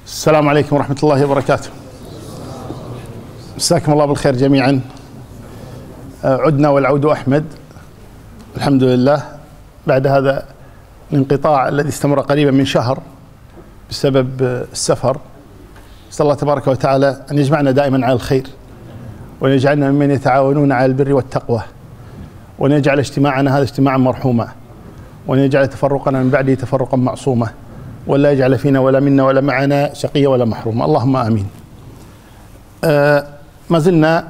السلام عليكم ورحمة الله وبركاته. مساكم الله بالخير جميعا. عدنا والعود أحمد، الحمد لله، بعد هذا الانقطاع الذي استمر قريبا من شهر بسبب السفر. نسأل الله تبارك وتعالى أن يجمعنا دائما على الخير، وأن يجعلنا ممن يتعاونون على البر والتقوى، وأن يجعل اجتماعنا هذا اجتماعا مرحوما، وأن يجعل تفرقنا من بعده تفرقا معصوما، ولا يجعل فينا ولا منا ولا معنا شقيا ولا محروما، اللهم آمين. ما زلنا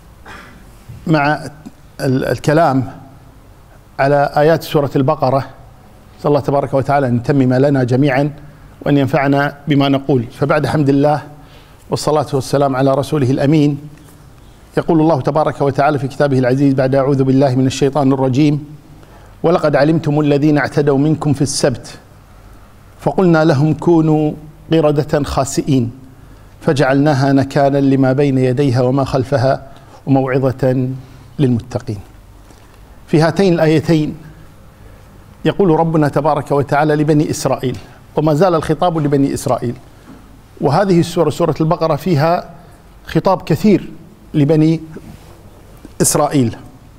مع الكلام على آيات سورة البقرة. نسأل الله تبارك وتعالى أن يتمم لنا جميعا وأن ينفعنا بما نقول. فبعد حمد الله والصلاة والسلام على رسوله الأمين، يقول الله تبارك وتعالى في كتابه العزيز بعد أعوذ بالله من الشيطان الرجيم: ولقد علمتم الذين اعتدوا منكم في السبت فقلنا لهم كونوا قردة خاسئين فجعلناها نكالا لما بين يديها وما خلفها وموعظة للمتقين. في هاتين الآيتين يقول ربنا تبارك وتعالى لبني إسرائيل، وما زال الخطاب لبني إسرائيل، وهذه السورة سورة البقرة فيها خطاب كثير لبني إسرائيل.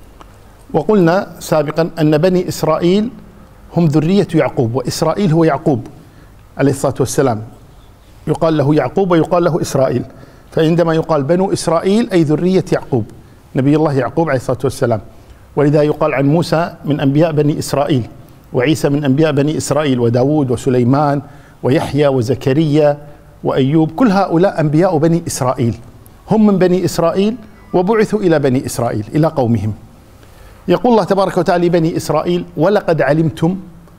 وقلنا سابقا أن بني إسرائيل هم ذرية يعقوب، وإسرائيل هو يعقوب عليه الصلاة والسلام، يقال له يعقوب ويقال له إسرائيل. فعندما يقال بنو إسرائيل أي ذرية يعقوب، نبي الله يعقوب عليه الصلاة والسلام. ولذا يقال عن موسى من أنبياء بني إسرائيل، وعيسى من أنبياء بني إسرائيل، وداود وسليمان ويحيى وزكريا وأيوب، كل هؤلاء أنبياء بني إسرائيل، هم من بني إسرائيل وبعثوا إلى بني إسرائيل إلى قومهم. يقول الله تبارك وتعالى لبني إسرائيل: ولقد علمتم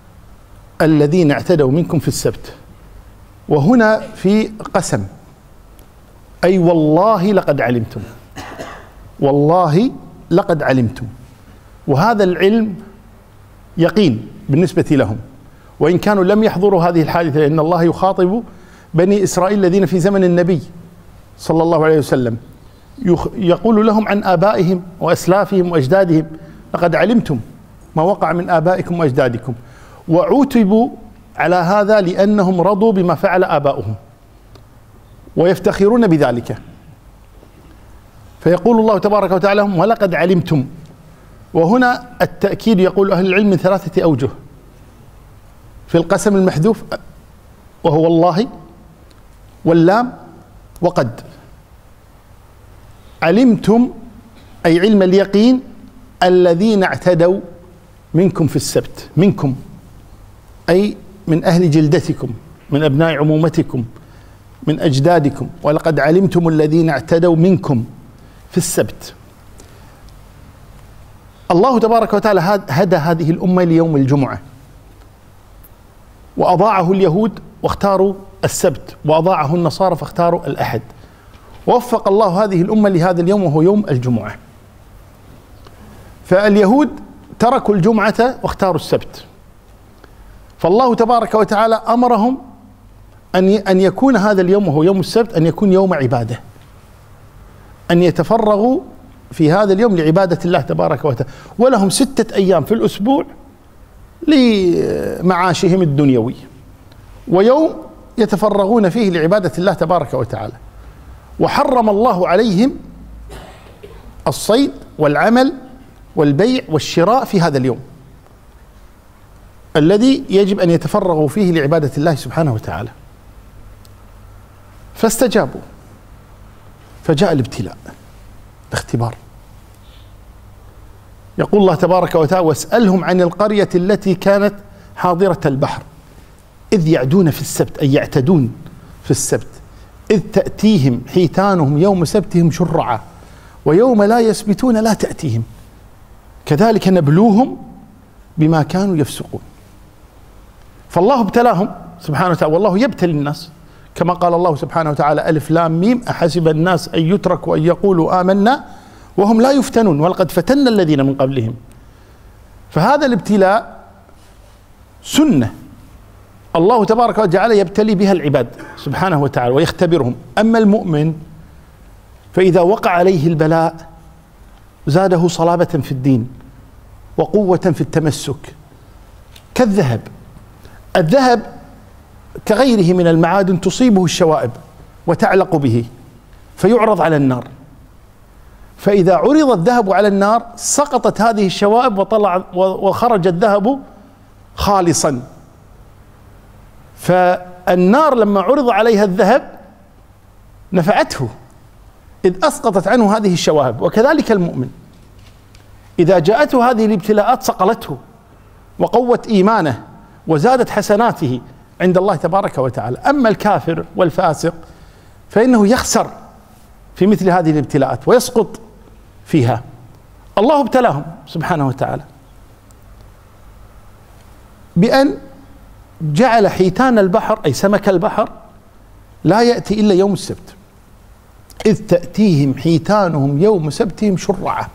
الذين اعتدوا منكم في السبت. وهنا في قسم، أي والله لقد علمتم، والله لقد علمتم. وهذا العلم يقين بالنسبة لهم، وإن كانوا لم يحضروا هذه الحادثة، لأن الله يخاطب بني إسرائيل الذين في زمن النبي صلى الله عليه وسلم، يقول لهم عن آبائهم وأسلافهم وأجدادهم: لقد علمتم ما وقع من آبائكم وأجدادكم. وعوتبوا على هذا لأنهم رضوا بما فعل آباؤهم ويفتخرون بذلك. فيقول الله تبارك وتعالى لهم: ولقد علمتم. وهنا التأكيد يقول أهل العلم من 3 أوجه في القسم المحذوف، وهو الله واللام وقد. علمتم أي علم اليقين الذين اعتدوا منكم في السبت، منكم أي من أهل جلدتكم، من أبناء عمومتكم، من أجدادكم. ولقد علمتم الذين اعتدوا منكم في السبت. الله تبارك وتعالى هدى هذه الأمة ليوم الجمعة، وأضاعه اليهود واختاروا السبت، وأضاعه النصارى فاختاروا الأحد. ووفق الله هذه الأمة لهذا اليوم وهو يوم الجمعة. فاليهود تركوا الجمعة واختاروا السبت، فالله تبارك وتعالى أمرهم أن يكون هذا اليوم وهو يوم السبت أن يكون يوم عبادة، أن يتفرغوا في هذا اليوم لعبادة الله تبارك وتعالى. ولهم 6 أيام في الأسبوع لمعاشهم الدنيوي، ويوم يتفرغون فيه لعبادة الله تبارك وتعالى. وحرم الله عليهم الصيد والعمل والبيع والشراء في هذا اليوم الذي يجب أن يتفرغوا فيه لعبادة الله سبحانه وتعالى. فاستجابوا، فجاء الابتلاء، الاختبار. يقول الله تبارك وتعالى: واسألهم عن القرية التي كانت حاضرة البحر إذ يعدون في السبت، أي يعتدون في السبت، إذ تأتيهم حيتانهم يوم سبتهم شرعا ويوم لا يسبتون لا تأتيهم كذلك نبلوهم بما كانوا يفسقون. فالله ابتلاهم سبحانه وتعالى، والله يبتلي الناس كما قال الله سبحانه وتعالى: ألف لام ميم أحسب الناس أن يتركوا أن يقولوا آمنا وهم لا يفتنون ولقد فتنا الذين من قبلهم. فهذا الابتلاء سنة الله تبارك وتعالى يبتلي بها العباد سبحانه وتعالى ويختبرهم. أما المؤمن فإذا وقع عليه البلاء زاده صلابة في الدين وقوة في التمسك، كالذهب. الذهب كغيره من المعادن تصيبه الشوائب وتعلق به فيعرض على النار، فإذا عرض الذهب على النار سقطت هذه الشوائب وخرج الذهب خالصا. فالنار لما عرض عليها الذهب نفعته إذ أسقطت عنه هذه الشوائب. وكذلك المؤمن إذا جاءته هذه الابتلاءات صقلته وقوت إيمانه وزادت حسناته عند الله تبارك وتعالى. أما الكافر والفاسق فإنه يخسر في مثل هذه الابتلاءات ويسقط فيها. الله ابتلاهم سبحانه وتعالى بأن جعل حيتان البحر أي سمك البحر لا يأتي إلا يوم السبت، إذ تأتيهم حيتانهم يوم سبتهم شرعة،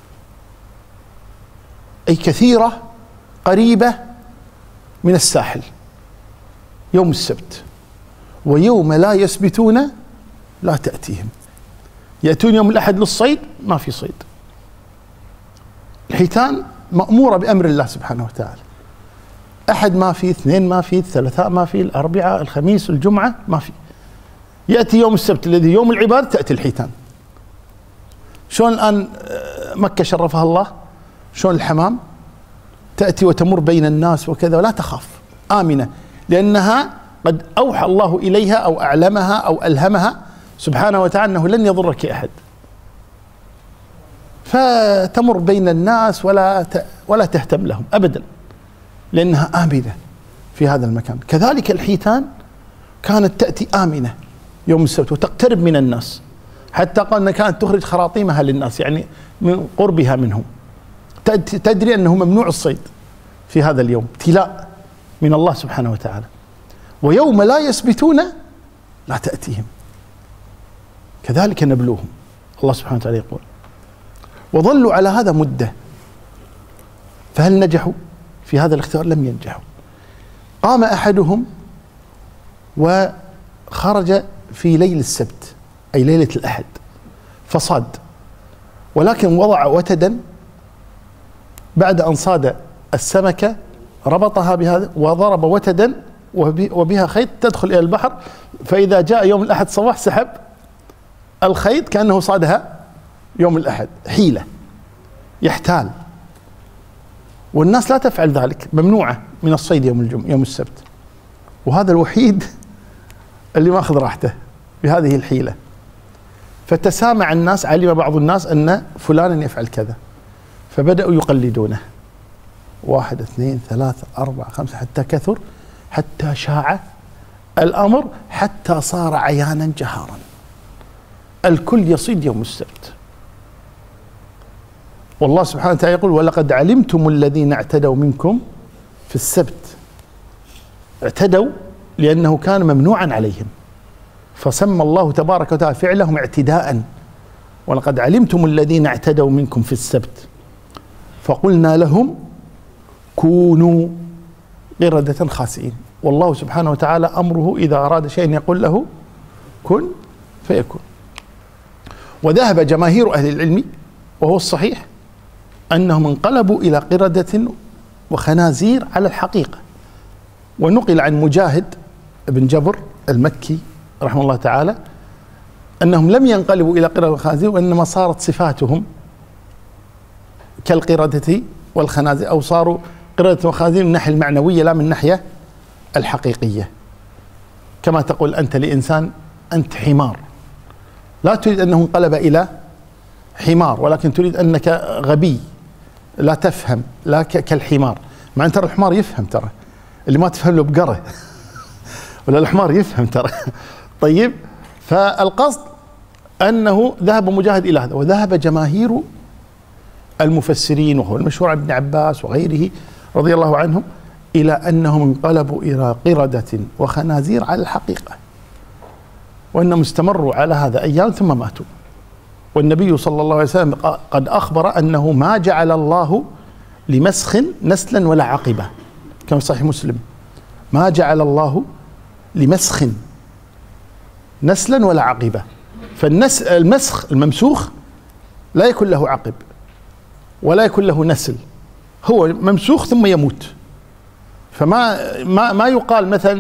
أي كثيرة قريبة من الساحل يوم السبت. ويوم لا يسبتون لا تأتيهم، يأتون يوم الأحد للصيد ما في صيد. الحيتان مأمورة بأمر الله سبحانه وتعالى، أحد ما في، اثنين ما في، الثلاثاء ما في، الأربعاء، الخميس، الجمعة ما في. يأتي يوم السبت الذي يوم العبادة تأتي الحيتان. شلون الآن مكة شرفها الله، شلون الحمام تأتي وتمر بين الناس وكذا ولا تخاف، آمنة، لأنها قد أوحى الله إليها أو أعلمها أو ألهمها سبحانه وتعالى أنه لن يضرك أحد، فتمر بين الناس ولا تهتم لهم أبدا لأنها آمنة في هذا المكان. كذلك الحيتان كانت تأتي آمنة يوم السبت وتقترب من الناس، حتى قال أنها كانت تخرج خراطيمها للناس يعني من قربها منهم. تدري أنه ممنوع الصيد في هذا اليوم، ابتلاء من الله سبحانه وتعالى. ويوم لا يسبتون لا تأتيهم، كذلك نبلوهم. الله سبحانه وتعالى يقول وظلوا على هذا مدة، فهل نجحوا في هذا الاختيار؟ لم ينجحوا. قام أحدهم وخرج في ليل السبت أي ليلة الأحد فصاد، ولكن وضع وتدا بعد أن صاد السمكة ربطها بهذا وضرب وتدا وبها خيط تدخل إلى البحر، فإذا جاء يوم الأحد صباح سحب الخيط كأنه صادها يوم الأحد. حيلة، يحتال، والناس لا تفعل ذلك، ممنوعة من الصيد يوم السبت. وهذا الوحيد اللي ما أخذ راحته بهذه الحيلة. فتسامع الناس، علم بعض الناس أن فلانا يفعل كذا، فبدأوا يقلدونه، 1 2 3 4 5 حتى كثر، حتى شاع الأمر، حتى صار عيانا جهارا، الكل يصيد يوم السبت. والله سبحانه وتعالى يقول ولقد علمتم الذين اعتدوا منكم في السبت. اعتدوا لأنه كان ممنوعا عليهم، فسمى الله تبارك وتعالى فعلهم اعتداء. ولقد علمتم الذين اعتدوا منكم في السبت فقلنا لهم كونوا قردة خاسئين. والله سبحانه وتعالى أمره إذا أراد شيئا يقول له كن فيكون. وذهب جماهير أهل العلم وهو الصحيح أنهم انقلبوا إلى قردة وخنازير على الحقيقة. ونقل عن مجاهد بن جبر المكي رحمه الله تعالى أنهم لم ينقلبوا إلى قردة وخنازير، وإنما صارت صفاتهم كالقردة والخنازير، أو صاروا قردة وخنازير من الناحية المعنوية لا من الناحية الحقيقية. كما تقول أنت لإنسان أنت حمار، لا تريد أنه انقلب إلى حمار، ولكن تريد أنك غبي لا تفهم، لا كالحمار. مع أن ترى الحمار يفهم، ترى اللي ما تفهم له بقرة ولا الحمار يفهم ترى. طيب، فالقصد أنه ذهب مجاهد إلى هذا، وذهب جماهير المفسرين وهو المشهور عن ابن عباس وغيره رضي الله عنهم إلى أنهم انقلبوا إلى قردة وخنازير على الحقيقة، وأنهم استمروا على هذا أيام ثم ماتوا. والنبي صلى الله عليه وسلم قد أخبر أنه ما جعل الله لمسخ نسلا ولا عقبة، كما في صحيح مسلم، ما جعل الله لمسخ نسلا ولا عقبة. فالمسخ الممسوخ لا يكون له عقب ولا يكون له نسل، هو ممسوخ ثم يموت. فما ما يقال مثلا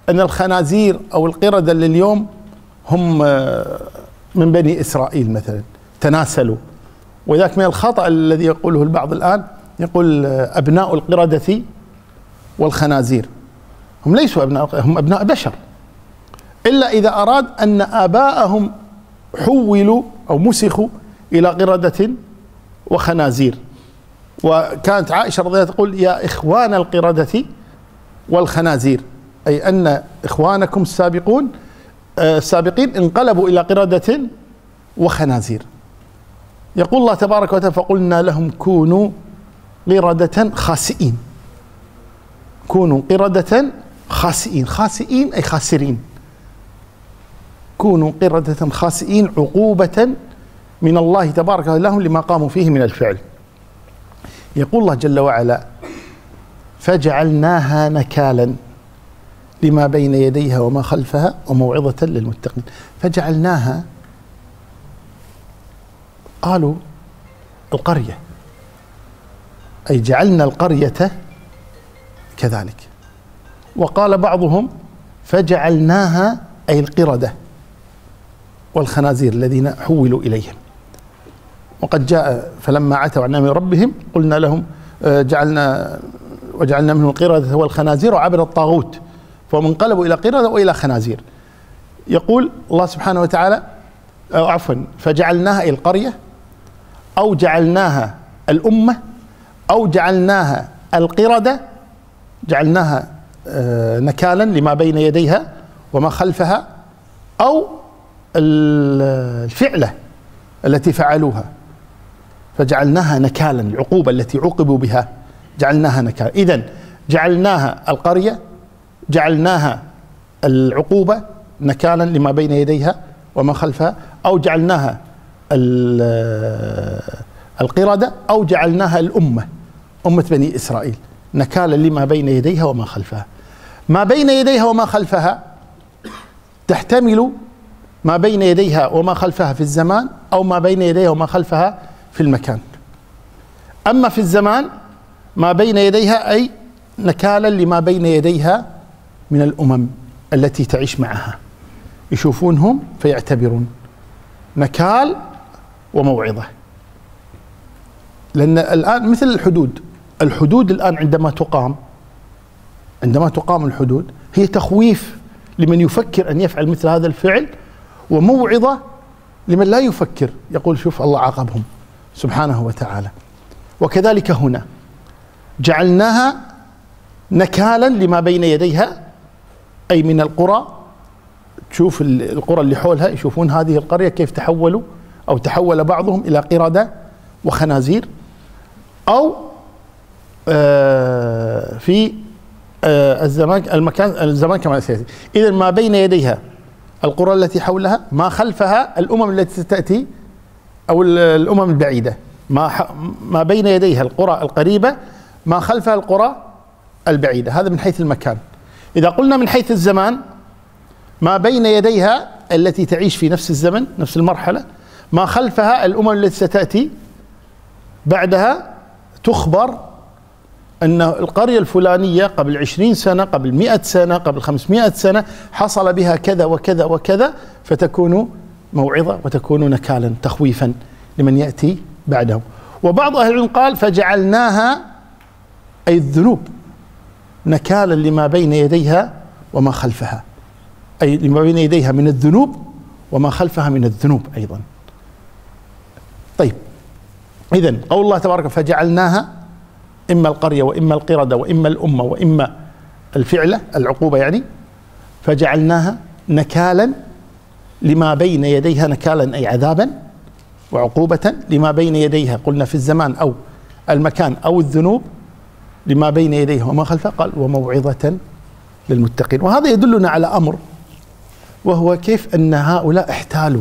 أن الخنازير أو القردة اللي اليوم هم من بني إسرائيل مثلا تناسلوا، وذاك من الخطأ الذي يقوله البعض الآن، يقول أبناء القردة والخنازير. هم ليسوا أبناء، هم أبناء بشر، إلا إذا أراد أن آباءهم حولوا أو مسخوا إلى قردة وخنازير. وكانت عائشة رضي الله عنها تقول يا إخوان القردة والخنازير، أي أن إخوانكم السابقين انقلبوا إلى قردة وخنازير. يقول الله تبارك وتعالى فقلنا لهم كونوا قردة خاسئين. كونوا قردة خاسئين، خاسئين أي خاسرين. كونوا قردة خاسئين عقوبة من الله تبارك وتعالى لهم لما قاموا فيه من الفعل. يقول الله جل وعلا فجعلناها نكالا لما بين يديها وما خلفها وموعظة للمتقين. فجعلناها، قالوا القرية، أي جعلنا القرية كذلك. وقال بعضهم فجعلناها أي القردة والخنازير الذين حولوا إليهم. وقد جاء فلما عتوا عن أمر ربهم قلنا لهم وجعلنا منهم القردة والخنازير وعبد الطاغوت فهم انقلبوا إلى قردة وإلى خنازير. يقول الله سبحانه وتعالى عفوا فجعلناها أي القرية، أو جعلناها الأمة، أو جعلناها القردة، جعلناها نكالا لما بين يديها وما خلفها، أو الفعلة التي فعلوها فجعلناها نكالا، العقوبة التي عوقبوا بها جعلناها نكالا. إذن جعلناها القرية، جعلناها العقوبة نكالا لما بين يديها وما خلفها، أو جعلناها القردة، أو جعلناها الأمة، أمة بني إسرائيل، نكالا لما بين يديها وما خلفها. ما بين يديها وما خلفها تحتمل ما بين يديها وما خلفها في الزمان، أو ما بين يديها وما خلفها في المكان. أما في الزمان ما بين يديها أي نكالا لما بين يديها من الأمم التي تعيش معها، يشوفونهم فيعتبرون، نكال وموعظة. لأن الآن مثل الحدود الآن عندما تقام الحدود هي تخويف لمن يفكر أن يفعل مثل هذا الفعل، وموعظة لمن لا يفكر، يقول شوف الله عاقبهم سبحانه وتعالى. وكذلك هنا جعلناها نكالا لما بين يديها، أي من القرى، تشوف القرى اللي حولها يشوفون هذه القرية كيف تحولوا أو تحول بعضهم إلى قردة وخنازير، أو في الزمان كما سيأتي. إذا ما بين يديها القرى التي حولها، ما خلفها الأمم التي تأتي أو الأمم البعيدة. ما بين يديها القرى القريبة، ما خلفها القرى البعيدة. هذا من حيث المكان. إذا قلنا من حيث الزمان، ما بين يديها التي تعيش في نفس الزمن نفس المرحلة، ما خلفها الأمم التي ستأتي بعدها، تخبر أن القرية الفلانية قبل 20 سنة، قبل 100 سنة، قبل 500 سنة حصل بها كذا وكذا وكذا، فتكون موعظة وتكون نكالا تخويفا لمن يأتي بعدهم. وبعض أهل العلم قال فجعلناها أي الذنوب نكالا لما بين يديها وما خلفها، أي لما بين يديها من الذنوب وما خلفها من الذنوب أيضا. طيب، إذن قول الله تبارك فجعلناها إما القرية وإما القردة وإما الأمة وإما الفعلة العقوبة، يعني فجعلناها نكالا لما بين يديها، نكالا أي عذابا وعقوبة لما بين يديها، قلنا في الزمان أو المكان أو الذنوب، لما بين يديها وما خلفها، قال وموعظة للمتقين. وهذا يدلنا على أمر، وهو كيف أن هؤلاء احتالوا،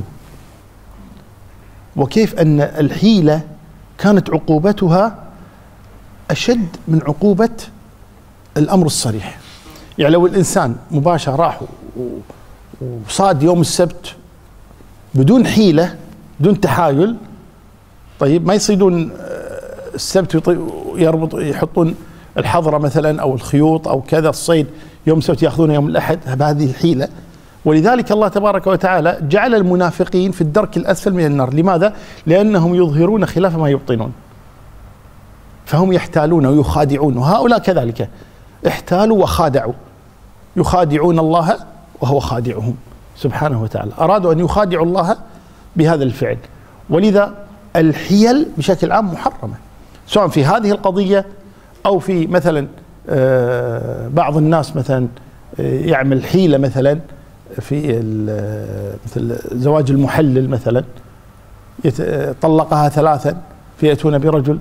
وكيف أن الحيلة كانت عقوبتها أشد من عقوبة الأمر الصريح. يعني لو الإنسان مباشر راح وصاد يوم السبت بدون بدون تحايل، طيب ما يصيدون السبت يحطون الحظرة مثلا أو الخيوط أو كذا الصيد يوم السبت يأخذون يوم الأحد، بهذه الحيلة. ولذلك الله تبارك وتعالى جعل المنافقين في الدرك الأسفل من النار. لماذا؟ لأنهم يظهرون خلاف ما يبطنون، فهم يحتالون ويخادعون، وهؤلاء كذلك احتالوا وخادعوا، يخادعون الله وهو خادعهم سبحانه وتعالى. أرادوا أن يخادعوا الله بهذا الفعل. ولذا الحيل بشكل عام محرمة، سواء في هذه القضية أو في مثلا بعض الناس مثلا يعمل حيلة مثلا في مثل زواج المحلل مثلا، طلقها 3 فيأتون برجل،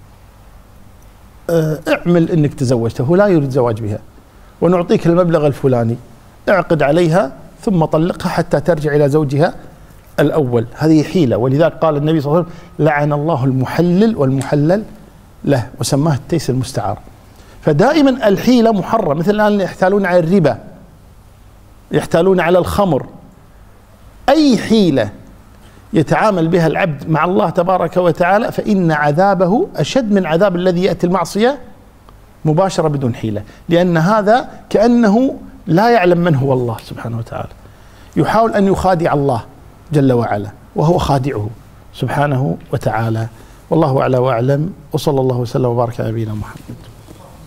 اعمل انك تزوجته، هو لا يريد زواج بها، ونعطيك المبلغ الفلاني، اعقد عليها ثم طلقها حتى ترجع الى زوجها الاول. هذه حيلة. ولذلك قال النبي صلى الله عليه وسلم: لعن الله المحلل والمحلل له، وسماه التيس المستعار. فدائما الحيلة محرم. مثل الآن يحتالون على الربا، يحتالون على الخمر. أي حيلة يتعامل بها العبد مع الله تبارك وتعالى فإن عذابه أشد من عذاب الذي يأتي المعصية مباشرة بدون حيلة، لأن هذا كأنه لا يعلم من هو الله سبحانه وتعالى، يحاول أن يخادع الله جل وعلا وهو خادعه سبحانه وتعالى. والله أعلى وأعلم، وصلى الله وسلم وبارك على نبينا محمد.